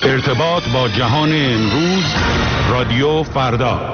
ارتباط با جهان امروز، رادیو فردا.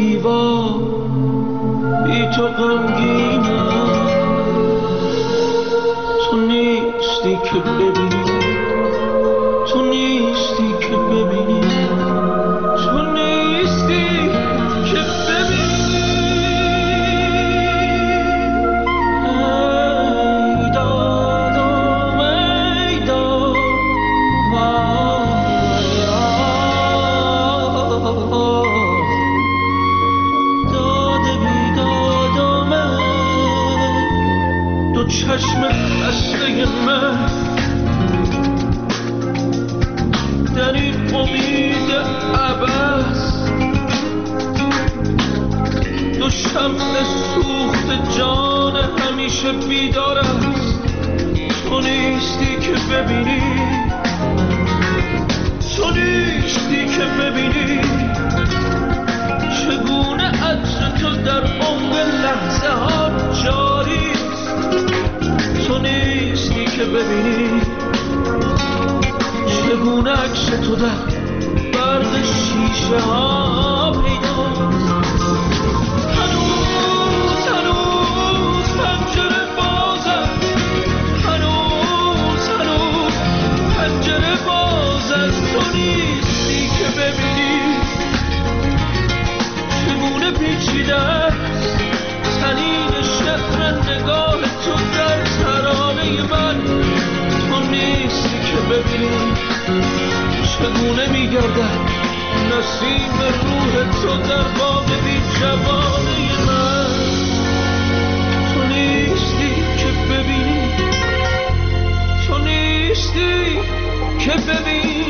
دیوار بی تو غمگینم، تو نیستی که ببینی، تو نیستی که ببینی، تو نیستی که ببینی. ای دادم ای داد داده بیدادم، دو چشم خسته من در این امید عبث، دو شمع سوخت جان همیشه بیدار است. تو نیستی که ببینی، تو نیستی که ببینی چگونه عطر تو در عمق لحظه ها جاری است. تو نیستی که ببینی چگونه عکس تو در برق شیشه ها پیداست. هنوز هنوز پنجره بازم، هنوز هنوز پنجره باز است. تو نیستی که ببینی چگونه پیچیده است طنین شعر نگاه تو در ترانه من. تو نیستی که ببینی چگونه میگردد نسیم روح تو در باغ بی جوانه من. تو نیستی که ببینی، تو نیستی که ببینی.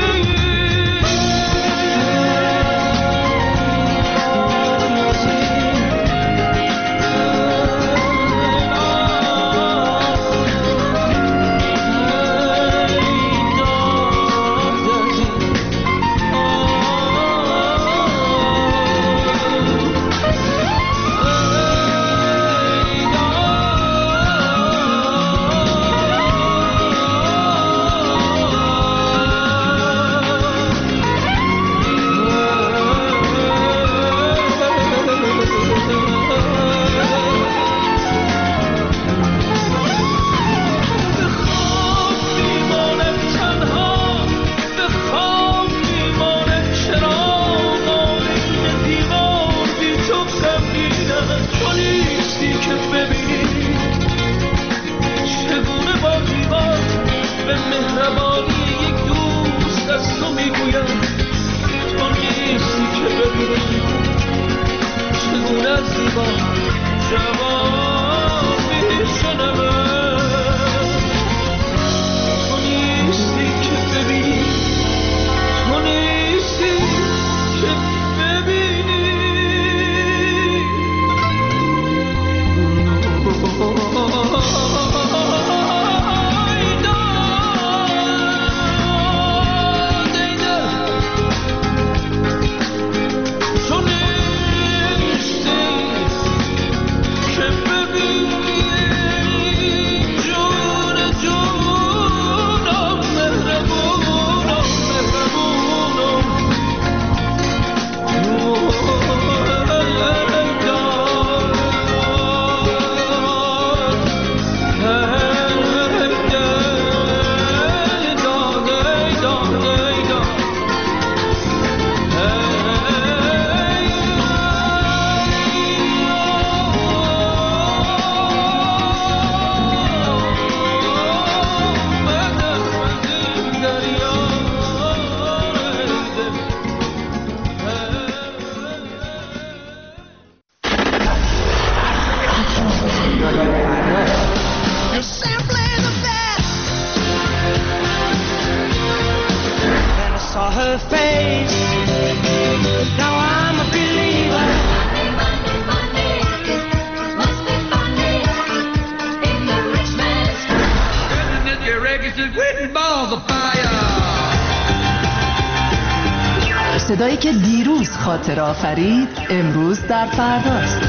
صدایی که دیروز خاطر آفرید امروز در فرداست.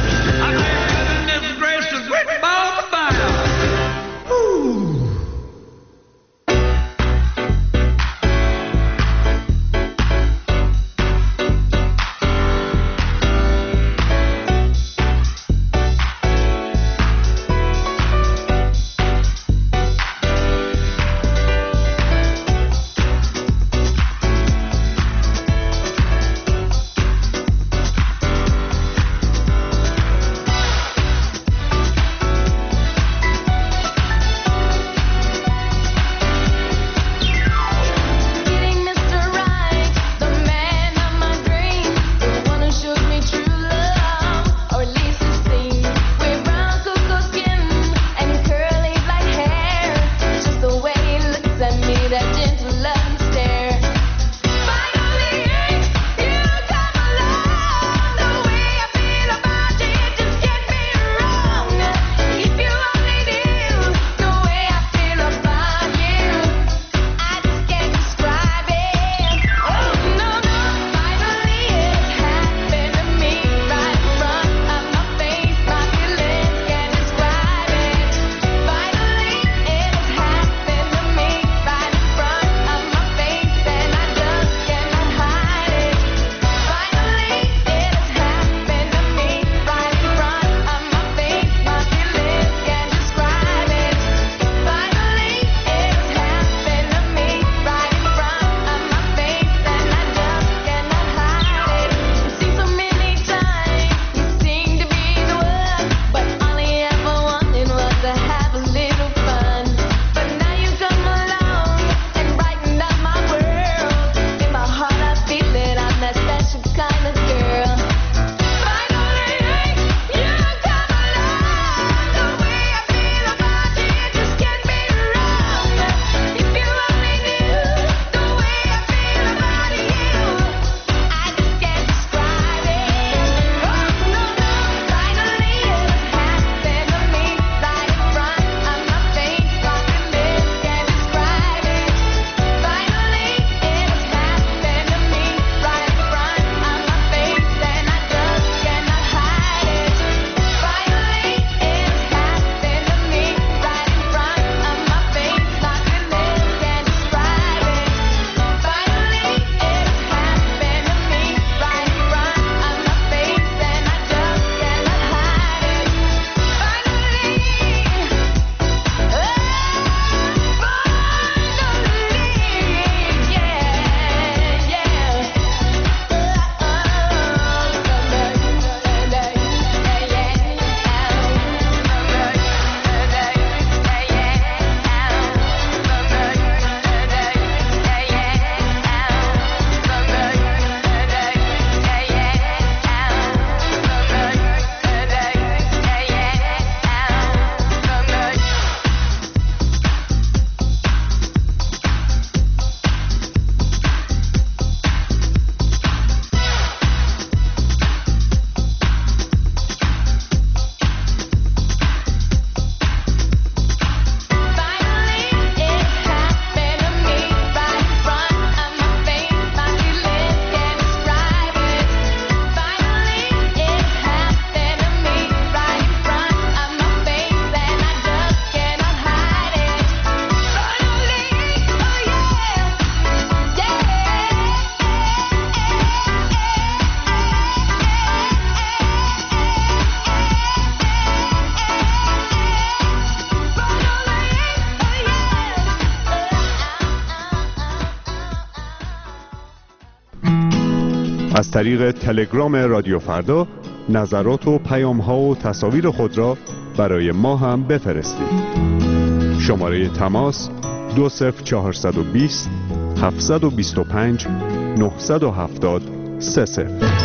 از طریق تلگرام رادیو فردا نظرات و پیام‌ها و تصاویر خود را برای ما هم بفرستید. شماره تماس 20420 725 970 30.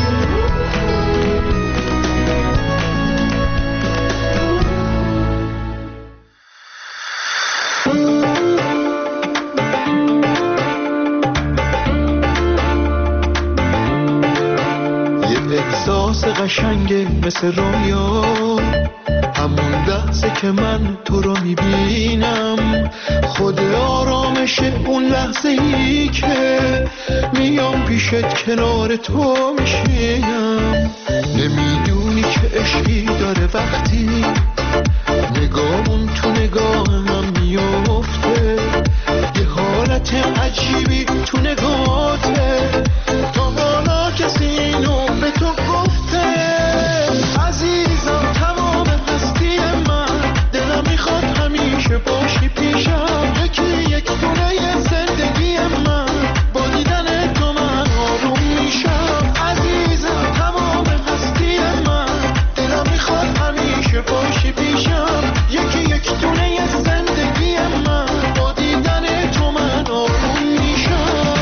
قشنگه مثل رویا، همون لحظه که من تو رو میبینم، خود آرامشه اون لحظه ای که میام پیشت کنار تو میشینم. نمیدونی که عشقی داره وقتی نگاهمون تو نگاه هم میفته، یه حالت عجیبی تو نگاهته، تا حالا کسی اینو به تو گفته؟ عزیزم تمام هستی من، دلم میخواد همیشه باشی پیشم، یکی یک دونه زندگی من، با دیدن تو من آروم میشم. عزیزم تمام هستی من، دلم میخواد همیشه باشی پیشم، یکی یک دونه زندگی من، با دیدن تو من آروم میشم.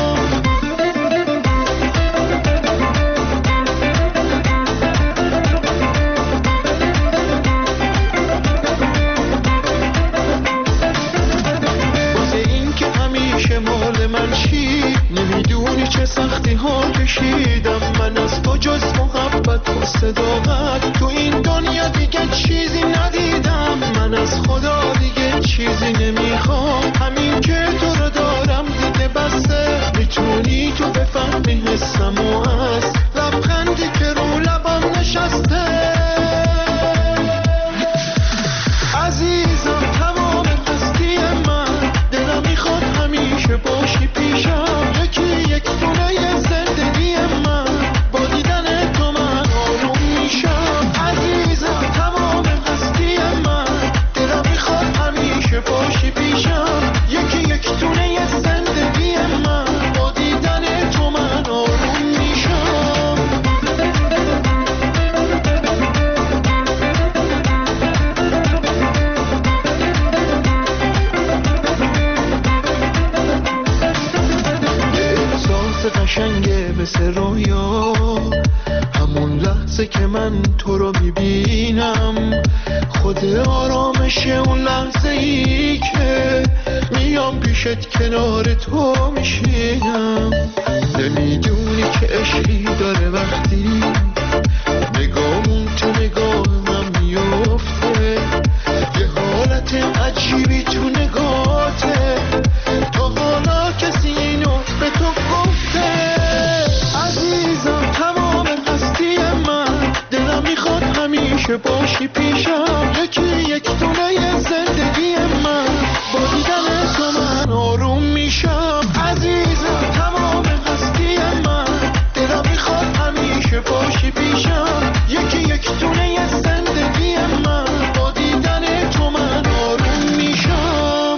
مال من چی نمیدونی چه سختی ها کشیدم من از تو، جز محبت و صداقت تو این دنیا دیگه چیزی ندیدم. من از خدا دیگه چیزی نمیخوام، همین که تو رو دارم دیگه بسته. میتونی تو بفهمی حسم و از لبخندی که رو لبم نشسته. عزیزم تمام هستی من، دلم میخواد همیشه باشی پیشم، یکی یک دونه زندگی من، با دیدن تو من آروم میشم. عزیزم تمام هستی من، دلم میخواد همیشه باشی پیشم، یکی یک دونه زندگی من، با دیدن تو من آروم میشم. قشنگه مثل رویا، همون لحظه که من تو رو میبینم، خود آرامشه اون لحظه ای که میام پیشت کنار تو میشینم. نمیدونی که عشقی داره وقتی نگاهمون تو نگاهم میفته، یه حالت عجیبی تو نگاهته، تا حالا کسی اینو به تو گفته؟ عزیزم تمام هستی من، دلم میخواد همیشه باشی پیشم، یکی یک دونه زندگی من، با دیدن تو من آروم میشم. عزیزم تمام هستی من، دلم میخواد همیشه باشی پیشم، یکی یک دونه زندگی من، با دیدن تو من آروم میشم.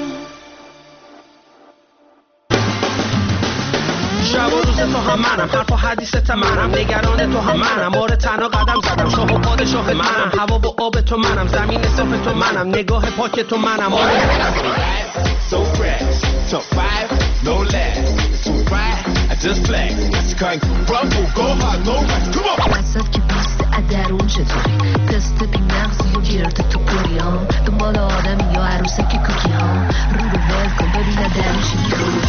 شب و روز تو هم منم، حرف و حدیثت منم، نگران تو هم منم، مار تنها قدم زدم، شاه و پادشاه منم، هوا و آب تو منم، زمین صاف تو منم، نگاه پاک تو منم. So fresh, top 5, no less. It's too bright, I just flex. It's kind of rumble, go hard, no rest. Come on. وسط که بیست درون چطوری تست بی مغزی و گیرت تو گریام، دنبال آدمی یا عروسک کوکی ها، رو ول کن ببینه درونشی میرون.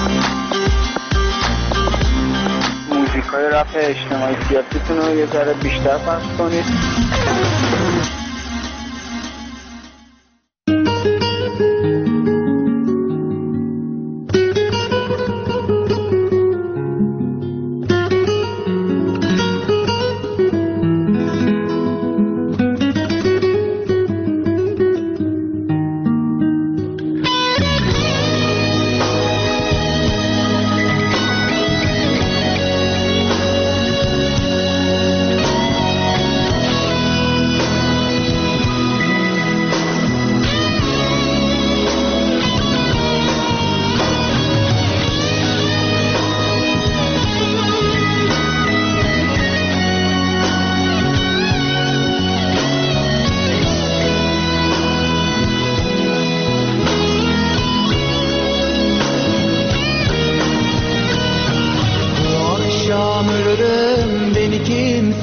موزیکای رپ اجتماعی سیاسیتون رو یه ذره بیشتر پخش کنید.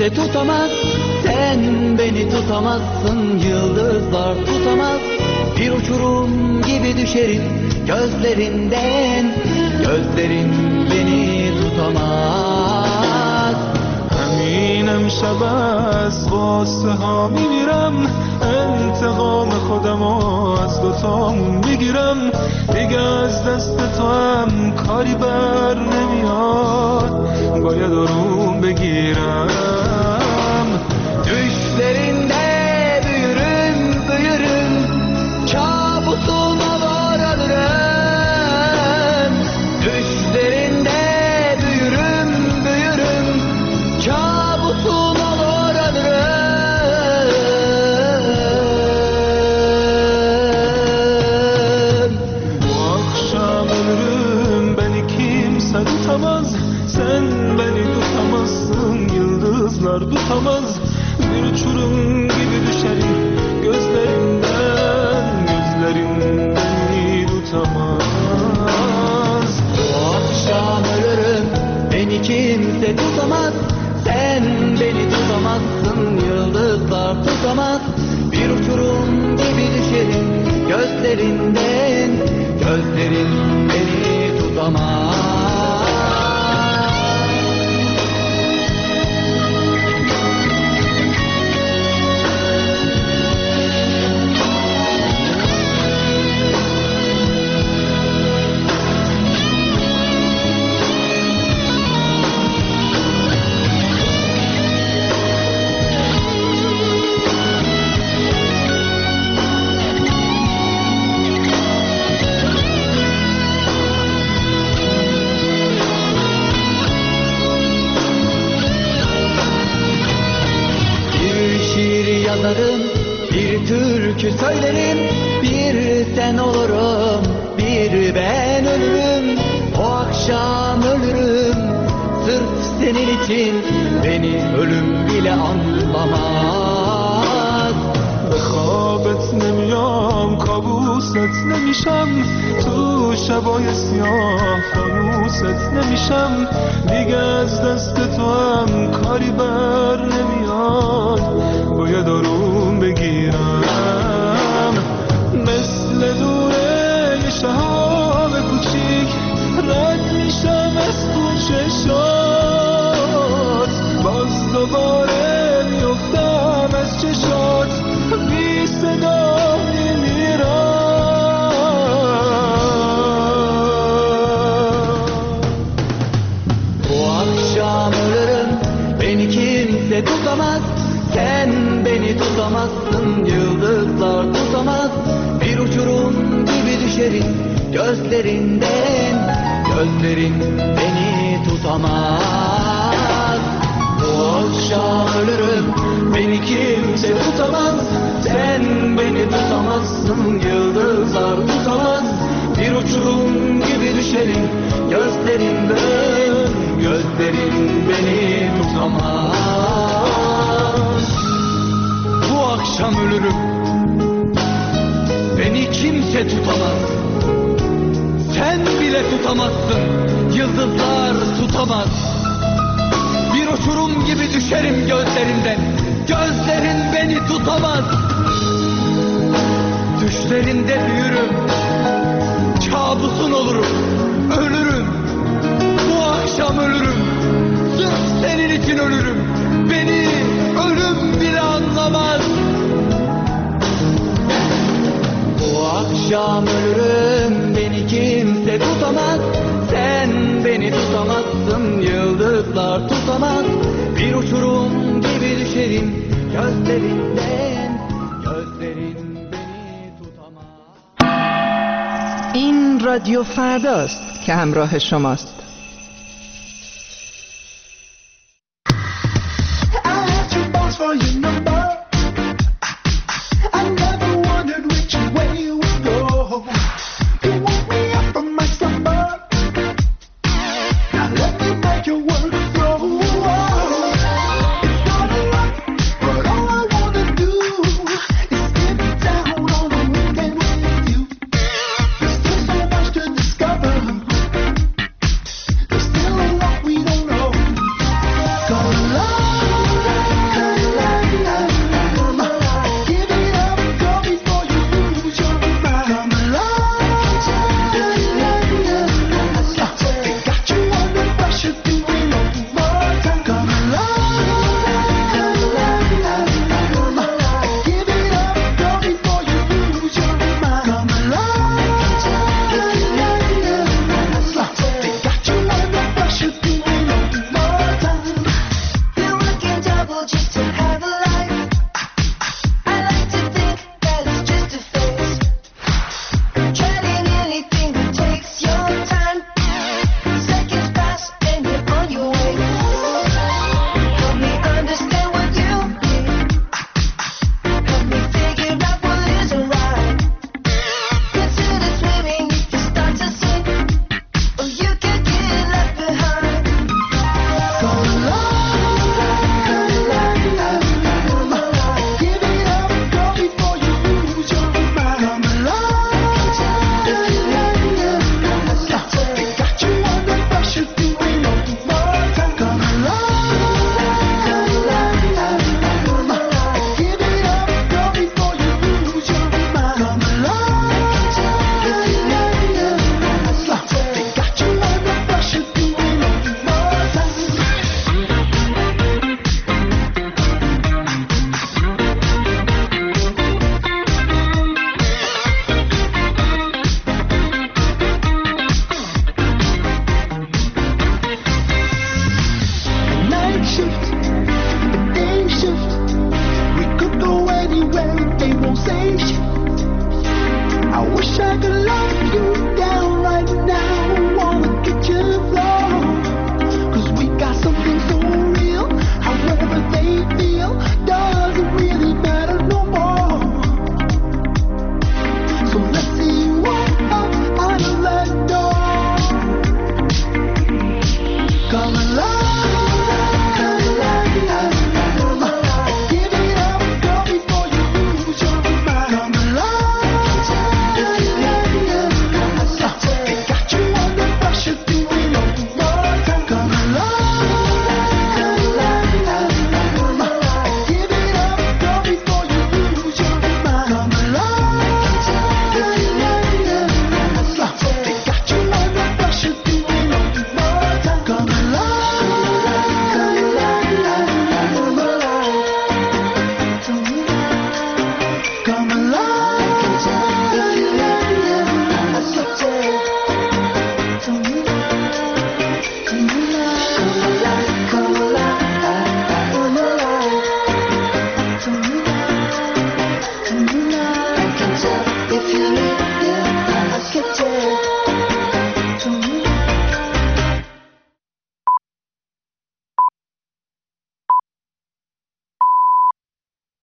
kimse tutamaz. Sen beni tutamazsın, yıldızlar tutamaz. Bir uçurum gibi düşerim gözlerinden. Gözlerin beni tutamaz. همین امشب از واسه ها میمیرم، انتقام خودم از دوتامون میگیرم. دیگه از دست تو هم کاری بر نمیاد، باید آروم بگیرم. Düşlerinde büyürüm, büyürüm, kabusuma varalırım. Düşlerinde büyürüm, büyürüm, kabusuma varalırım. Bu akşam ölürüm, beni kimse tutamaz. Sen beni tutamazsın, yıldızlar tutamaz. Bir uçurum gibi düşerim gözlerinden. Gözlerin beni tutamaz. Bu akşam ölürüm, beni kimse tutamaz. Sen beni tutamazsın, yıldızlar tutamaz. Bir uçurum gibi düşerim gözlerinden. Gözlerin beni tutamaz. Bir türkü söylerim, bir sen olurum, bir ben ölürüm. O akşam ölürüm, sırf senin için beni ölüm bile anlamaz. به خوابت نمیام، کابوست نمیشم، تو شبای سیاه فانوست نمیشم. دیگه از دست تو هم کاری بر نمیاد، باید آروم بگیرم. مثل دوره یه شهاب کوچیک رد میشم از کوچشات، باز دوباره میفتم از چشات، بی صدا میمیرم. Bu akşam ölürüm, beni kimse tutamaz. Sen beni tutamazsın, yıldızlar tutamaz. Bir uçurum gibi düşerim gözlerinden. Gözlerin beni tutamaz. Bu akşam ölürüm, beni kimse tutamaz. Sen beni tutamazsın, yıldızlar tutamaz. Bir uçurum gibi düşerim gözlerinden. Gözlerin beni tutamaz. Bu akşam ölürüm, beni kimse tutamaz. Sen bile tutamazsın, yıldızlar tutamaz. Bir uçurum gibi düşerim gözlerinden. Gözlerin beni tutamaz. Düşlerinde büyürüm, kabusun olurum, ölürüm. Bu akşam ölürüm, sırf senin için ölürüm. Beni ölüm bile anlamaz. Bu akşam ölürüm, beni kimse tutamaz. Sen beni tutamazsın, yıldızlar tutamaz. Bir uçurum gibi düşerim gözlerinden. Gözlerin beni tutamaz. این رادیو فرداست که همراه شماست.